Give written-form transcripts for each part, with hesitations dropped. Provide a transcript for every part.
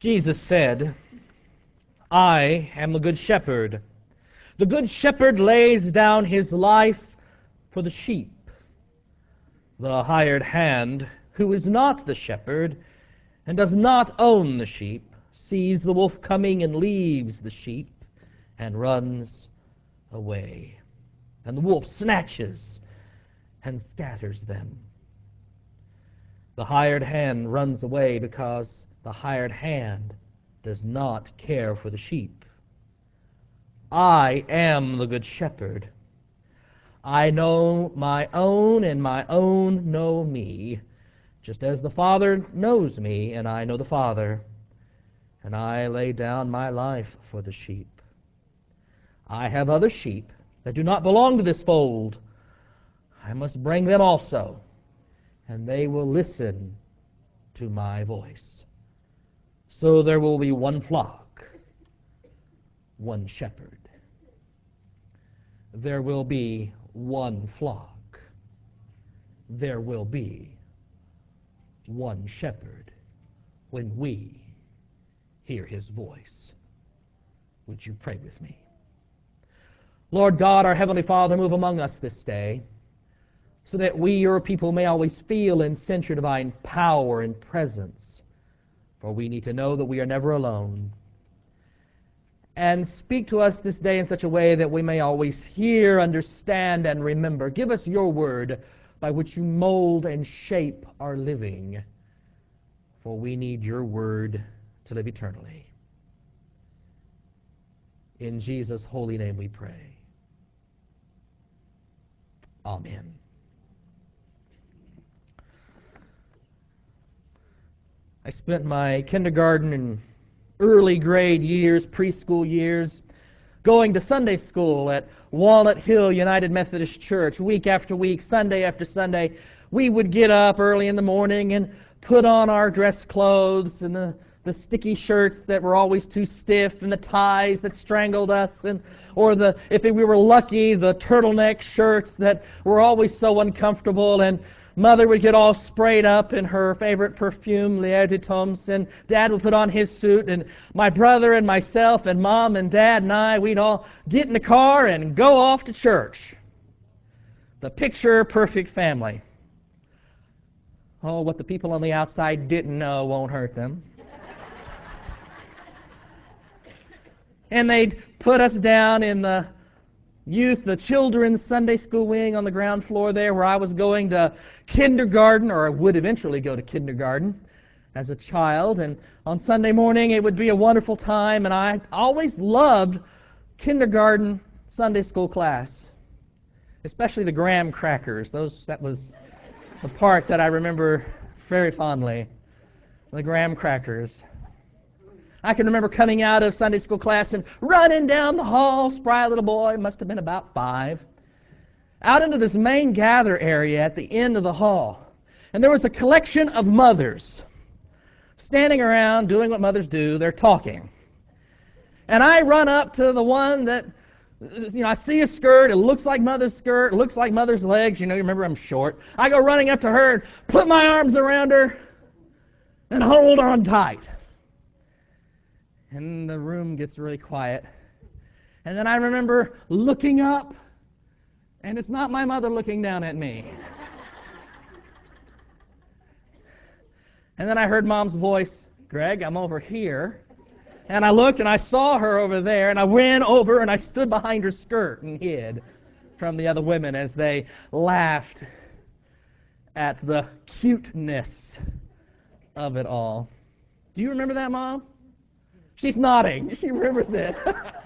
Jesus said, I am the good shepherd. The good shepherd lays down his life for the sheep. The hired hand, who is not the shepherd and does not own the sheep, sees the wolf coming and leaves the sheep and runs away. And the wolf snatches and scatters them. The hired hand runs away because the hired hand does not care for the sheep. I am the good shepherd. I know my own, and my own know me, just as the Father knows me, and I know the Father, and I lay down my life for the sheep. I have other sheep that do not belong to this fold. I must bring them also, and they will listen to my voice. So there will be one flock, one shepherd. There will be one flock. There will be one shepherd when we hear his voice. Would you pray with me? Lord God, our Heavenly Father, move among us this day so that we, your people, may always feel and sense your divine power and presence. For we need to know that we are never alone. And speak to us this day in such a way that we may always hear, understand, and remember. Give us your word by which you mold and shape our living. For we need your word to live eternally. In Jesus' holy name we pray. Amen. I spent my kindergarten and early grade years, preschool years, going to Sunday school at Walnut Hill United Methodist Church week after week, Sunday after Sunday. We would get up early in the morning and put on our dress clothes and the sticky shirts that were always too stiff and the ties that strangled us, if we were lucky, the turtleneck shirts that were always so uncomfortable, and Mother would get all sprayed up in her favorite perfume, Lier de Toms, and Dad would put on his suit, and my brother and myself and Mom and Dad and I, we'd all get in the car and go off to church. The picture-perfect family. Oh, what the people on the outside didn't know won't hurt them. And they'd put us down in the children's Sunday school wing on the ground floor there where I was going to kindergarten, or I would eventually go to kindergarten as a child. And on Sunday morning it would be a wonderful time, and I always loved kindergarten Sunday school class, especially the graham crackers. That was the part that I remember very fondly, the graham crackers. I can remember coming out of Sunday school class and running down the hall, spry little boy, must have been about 5, out into this main gather area at the end of the hall. And there was a collection of mothers standing around doing what mothers do. They're talking. And I run up to the one that, I see a skirt. It looks like Mother's skirt. It looks like Mother's legs. You remember I'm short. I go running up to her and put my arms around her and hold on tight. And the room gets really quiet. And then I remember looking up, and it's not my mother looking down at me. And then I heard Mom's voice, Greg, I'm over here. And I looked, and I saw her over there, and I ran over, and I stood behind her skirt and hid from the other women as they laughed at the cuteness of it all. Do you remember that, Mom? She's nodding. She remembers it.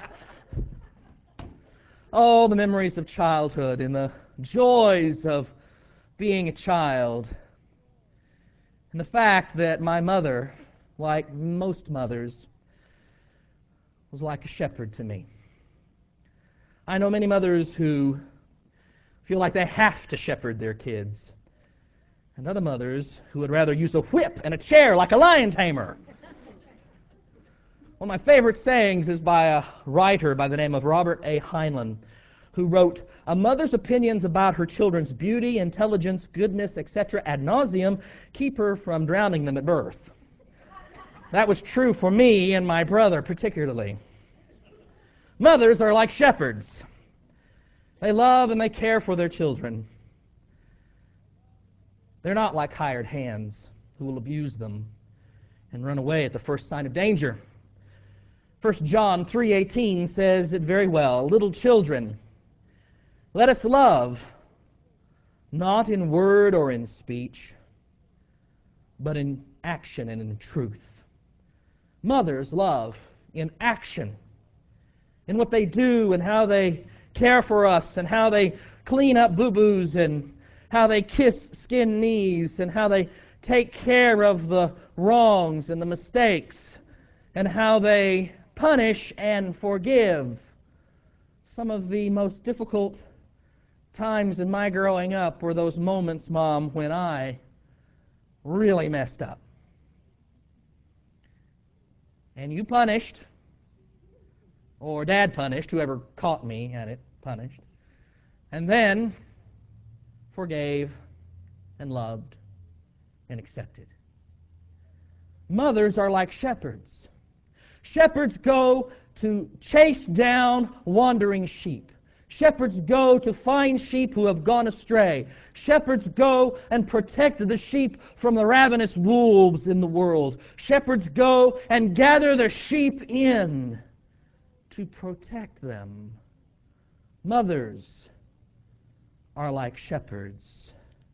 Oh, the memories of childhood and the joys of being a child. And the fact that my mother, like most mothers, was like a shepherd to me. I know many mothers who feel like they have to shepherd their kids, and other mothers who would rather use a whip and a chair like a lion tamer. One of my favorite sayings is by a writer by the name of Robert A. Heinlein, who wrote, "A mother's opinions about her children's beauty, intelligence, goodness, etc. ad nauseum keep her from drowning them at birth." That was true for me and my brother particularly. Mothers are like shepherds. They love and they care for their children. They're not like hired hands who will abuse them and run away at the first sign of danger. 1 John 3:18 says it very well. Little children, let us love, not in word or in speech, but in action and in truth. Mothers love in action, in what they do and how they care for us and how they clean up boo-boos and how they kiss skinned knees and how they take care of the wrongs and the mistakes and how they punish and forgive. Some of the most difficult times in my growing up were those moments, Mom, when I really messed up. And you punished, or Dad punished, whoever caught me at it punished, and then forgave and loved and accepted. Mothers are like shepherds. Shepherds go to chase down wandering sheep. Shepherds go to find sheep who have gone astray. Shepherds go and protect the sheep from the ravenous wolves in the world. Shepherds go and gather the sheep in to protect them. Mothers are like shepherds.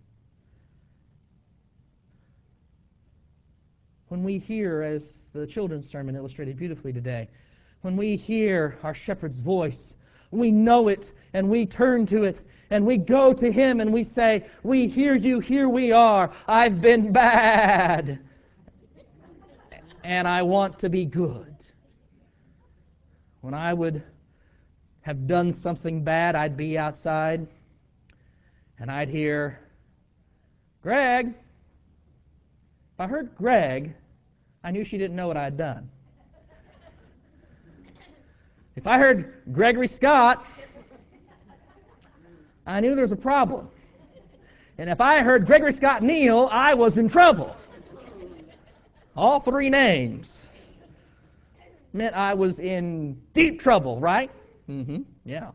When we hear, as the children's sermon illustrated beautifully today, when we hear our shepherd's voice, we know it and we turn to it and we go to Him and we say, we hear you, here we are. I've been bad and I want to be good. When I would have done something bad, I'd be outside and I'd hear, Greg. If I heard Greg, I knew she didn't know what I'd done. If I heard Gregory Scott, I knew there was a problem. And if I heard Gregory Scott Neal, I was in trouble. All three names meant I was in deep trouble, right? Yeah.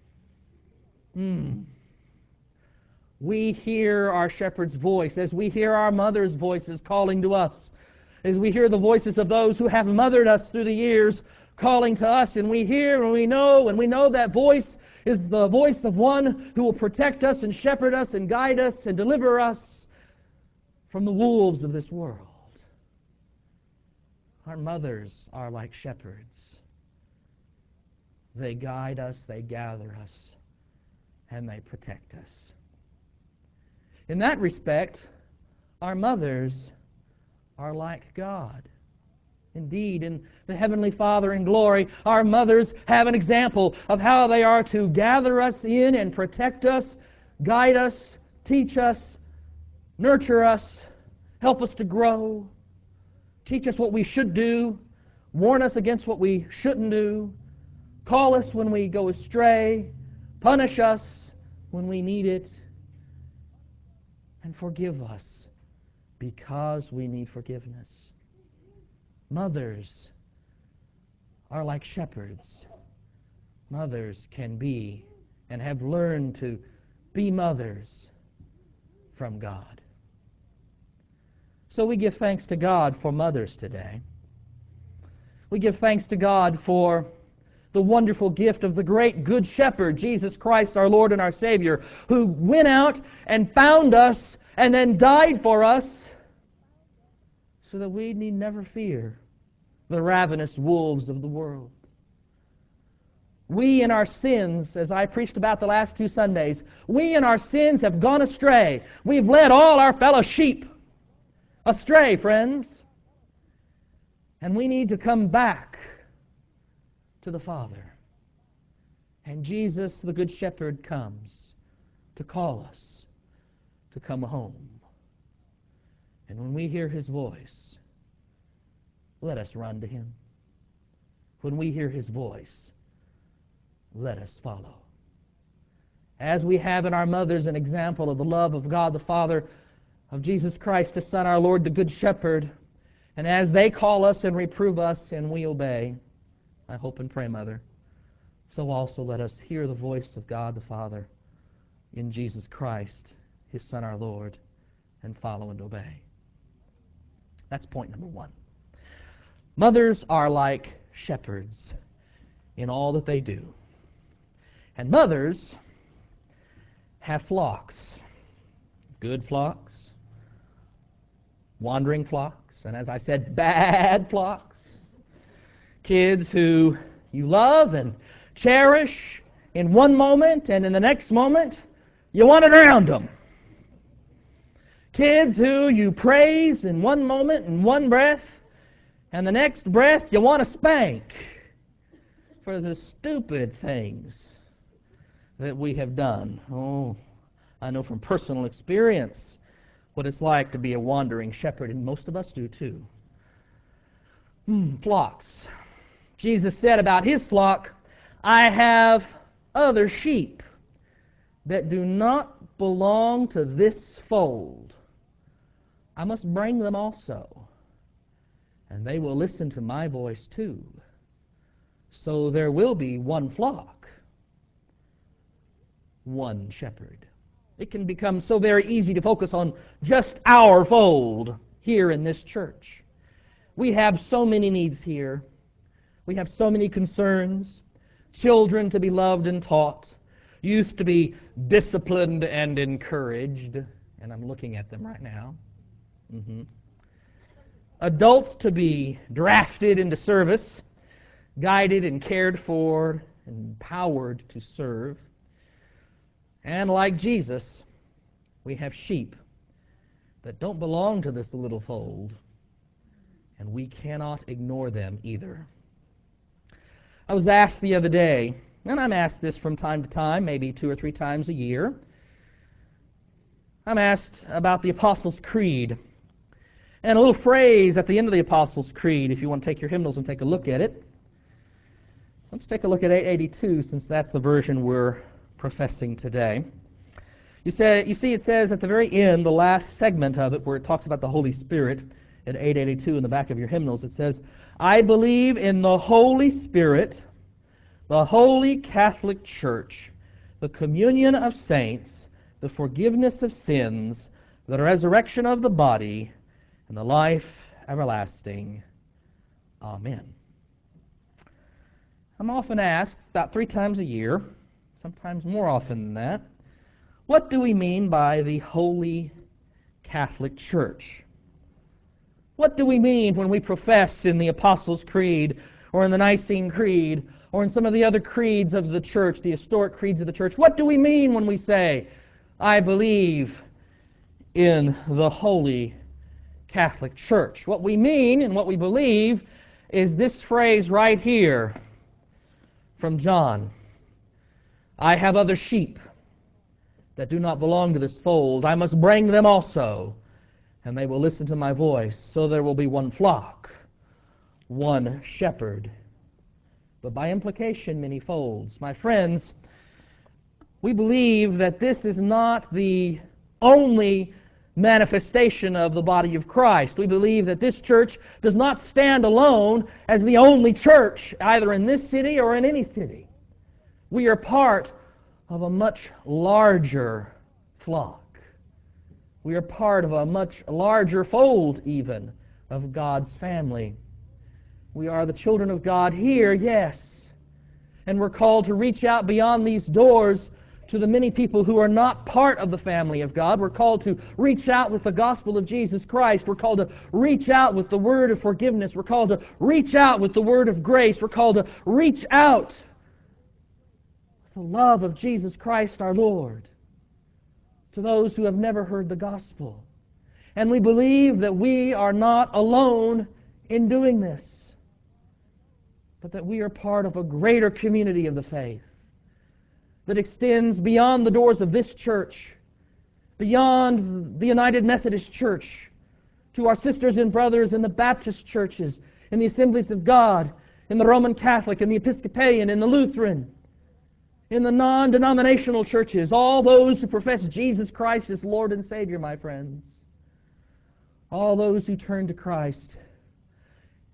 We hear our shepherd's voice as we hear our mother's voices calling to us, as we hear the voices of those who have mothered us through the years calling to us, and we hear and we know that voice is the voice of one who will protect us and shepherd us and guide us and deliver us from the wolves of this world. Our mothers are like shepherds. They guide us, they gather us, and they protect us. In that respect, our mothers are like God. Indeed, in the Heavenly Father in glory, our mothers have an example of how they are to gather us in and protect us, guide us, teach us, nurture us, help us to grow, teach us what we should do, warn us against what we shouldn't do, call us when we go astray, punish us when we need it, and forgive us because we need forgiveness. Mothers are like shepherds. Mothers can be and have learned to be mothers from God. So we give thanks to God for mothers today. We give thanks to God for the wonderful gift of the great good shepherd, Jesus Christ, our Lord and our Savior, who went out and found us and then died for us so that we need never fear the ravenous wolves of the world. We in our sins, as I preached about the last 2 Sundays, we in our sins have gone astray. We've led all our fellow sheep astray, friends. And we need to come back to the Father. And Jesus, the Good Shepherd, comes to call us to come home. And when we hear His voice, let us run to Him. When we hear His voice, let us follow. As we have in our mothers an example of the love of God the Father, of Jesus Christ, the Son, our Lord, the Good Shepherd, And as they call us and reprove us and we obey, I hope and pray, Mother, so also let us hear the voice of God the Father in Jesus Christ, His Son our Lord, and follow and obey. That's point number one. Mothers are like shepherds in all that they do. And mothers have flocks, good flocks, wandering flocks, and as I said, bad flocks. Kids who you love and cherish in one moment, and in the next moment, you want to drown them. Kids who you praise in one moment, in one breath, and the next breath you want to spank for the stupid things that we have done. Oh, I know from personal experience what it's like to be a wandering shepherd, and most of us do too. Flocks. Jesus said about His flock, I have other sheep that do not belong to this fold. I must bring them also, and they will listen to my voice too. So there will be one flock, one shepherd. It can become so very easy to focus on just our fold here in this church. We have so many needs here. We have so many concerns. Children to be loved and taught. Youth to be disciplined and encouraged. And I'm looking at them right now. Adults to be drafted into service, guided and cared for, and empowered to serve. And like Jesus, we have sheep that don't belong to this little fold, and we cannot ignore them either. I was asked the other day, and I'm asked this from time to time, maybe 2 or 3 times a year. I'm asked about the Apostles' Creed. And a little phrase at the end of the Apostles' Creed, if you want to take your hymnals and take a look at it. Let's take a look at 882, since that's the version we're professing today. You see, it says at the very end, the last segment of it, where it talks about the Holy Spirit, at 882 in the back of your hymnals, it says, I believe in the Holy Spirit, the Holy Catholic Church, the communion of saints, the forgiveness of sins, the resurrection of the body, and the life everlasting. Amen. I'm often asked, about 3 times a year, sometimes more often than that, what do we mean by the Holy Catholic Church? What do we mean when we profess in the Apostles' Creed, or in the Nicene Creed, or in some of the other creeds of the church, the historic creeds of the church? What do we mean when we say, I believe in the Holy Catholic Church? What we mean and what we believe is this phrase right here from John. I have other sheep that do not belong to this fold. I must bring them also, and they will listen to my voice. So there will be one flock, one shepherd, but by implication many folds. My friends, we believe that this is not the only manifestation of the body of Christ. We believe that this church does not stand alone as the only church, either in this city or in any city. We are part of a much larger flock. We are part of a much larger fold, even, of God's family. We are the children of God here, yes, and we're called to reach out beyond these doors to the many people who are not part of the family of God. We're called to reach out with the gospel of Jesus Christ. We're called to reach out with the word of forgiveness. We're called to reach out with the word of grace. We're called to reach out with the love of Jesus Christ our Lord to those who have never heard the gospel. And we believe that we are not alone in doing this, but that we are part of a greater community of the faith that extends beyond the doors of this church, beyond the United Methodist Church, to our sisters and brothers in the Baptist churches, in the Assemblies of God, in the Roman Catholic, in the Episcopalian, in the Lutheran, in the non-denominational churches, all those who profess Jesus Christ as Lord and Savior, my friends, all those who turn to Christ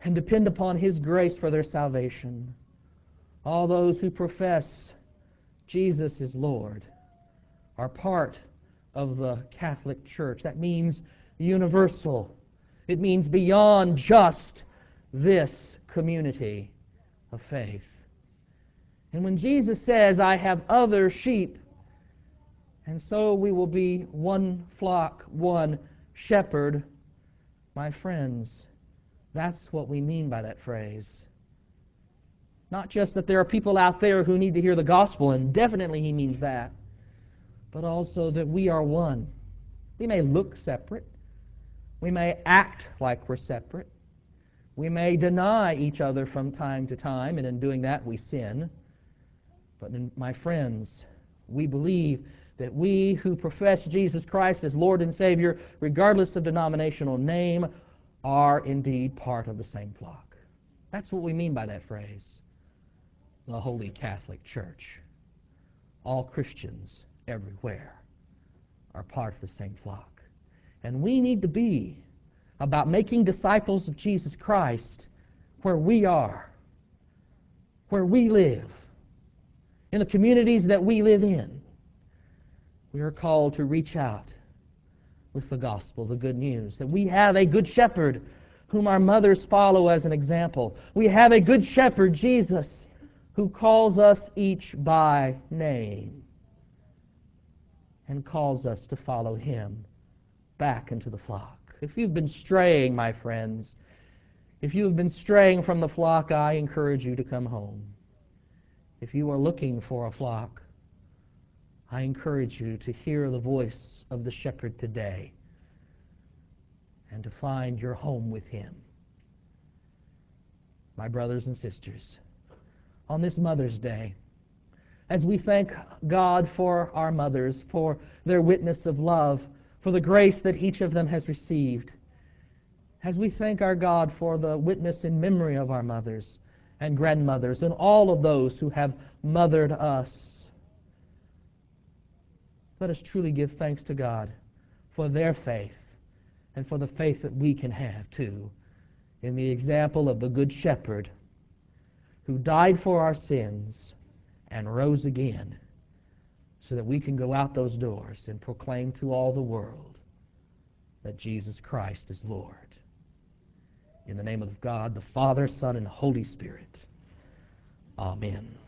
and depend upon His grace for their salvation. All those who profess Jesus is Lord are part of the Catholic Church. That means universal. It means beyond just this community of faith. And when Jesus says, I have other sheep, and so we will be one flock, one shepherd, my friends, that's what we mean by that phrase. Not just that there are people out there who need to hear the gospel, and definitely He means that, but also that we are one. We may look separate. We may act like we're separate. We may deny each other from time to time, and in doing that we sin. But my friends, we believe that we who profess Jesus Christ as Lord and Savior, regardless of denominational name, are indeed part of the same flock. That's what we mean by that phrase. The Holy Catholic Church. All Christians everywhere are part of the same flock. And we need to be about making disciples of Jesus Christ where we are, where we live, in the communities that we live in. We are called to reach out with the gospel, the good news, that we have a good shepherd whom our mothers follow as an example. We have a good shepherd, Jesus, who calls us each by name and calls us to follow Him back into the flock. If you've been straying, my friends, if you have been straying from the flock, I encourage you to come home. If you are looking for a flock, I encourage you to hear the voice of the shepherd today and to find your home with Him. My brothers and sisters, on this Mother's Day, as we thank God for our mothers, for their witness of love, for the grace that each of them has received, as we thank our God for the witness in memory of our mothers and grandmothers and all of those who have mothered us, let us truly give thanks to God for their faith and for the faith that we can have too in the example of the Good Shepherd who died for our sins and rose again so that we can go out those doors and proclaim to all the world that Jesus Christ is Lord. In the name of God, the Father, Son, and Holy Spirit. Amen.